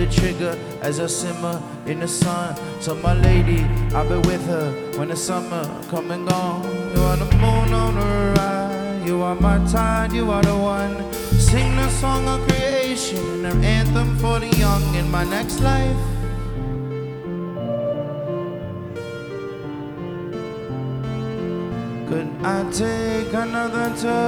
trigger as I simmer in the sun. So my lady, I'll be with her when the summer come and gone. You are the moon on the rise, you are my tide, you are the one. Sing the song of creation, an anthem for the young in my next life. Could I take another turn?